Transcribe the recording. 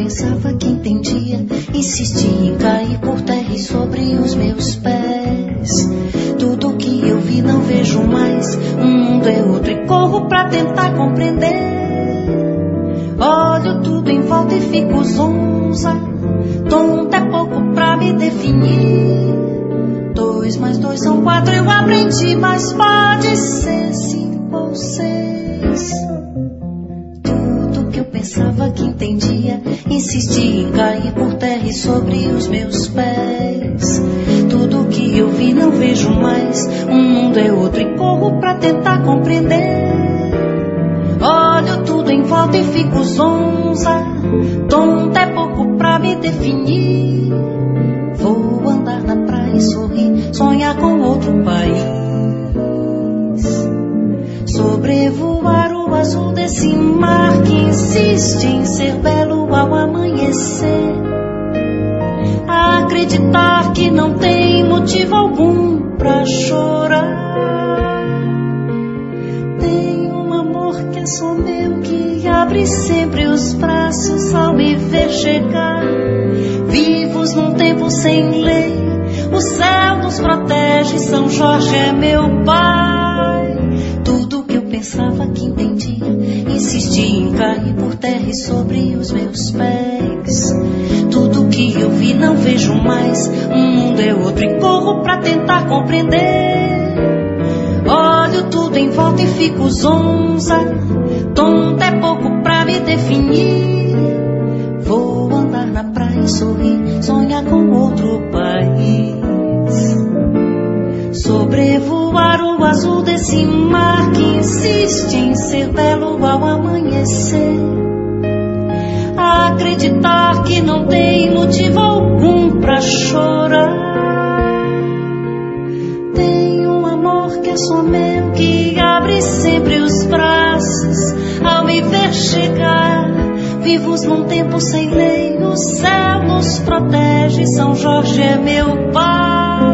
pensava que entendia, insistia em cair por terra e sobre os meus pés. Tudo que eu vi não vejo mais, um mundo é outro e corro pra tentar compreender. Olho tudo em volta e fico zonza, tonta é pouco pra me definir. 2 mais 2 são 4, eu aprendi, mas pode ser 5 ou 6. Tudo que eu pensava que entendia, insistia em cair por terra e sobre os meus pés. Tudo que eu vi não vejo mais, um mundo é outro e corro pra tentar compreender. Olho tudo em volta e fico zonza, tonta é pouco pra me definir. Vou andar na praia e sorrir, sonhar com outro país. Sobrevoar o azul desse mar que insiste em ser belo ao amanhecer. Acreditar que não tem motivo algum pra chorar. Tem um amor que é só meu, que abre sempre os braços ao me ver chegar. Vivos num tempo sem lei, o céu nos protege, São Jorge é meu pai. Tudo que eu pensava que entendia, insistia em cair por terra e sobre os meus pés. Tudo que eu vi não vejo mais, um mundo é outro e corro pra tentar compreender. Olho tudo em volta e fico zonza, tonta é pouco pra me definir. Vou andar na praia e sorrir, sonhar com outro país. Sobrevoar o azul desse mar que insiste em ser belo ao amanhecer. Acreditar que não tem motivo algum pra chorar. Tem um amor que é só meu, que abre sempre os braços ao me ver chegar. Vivos num tempo sem lei, o céu nos protege, São Jorge é meu pai.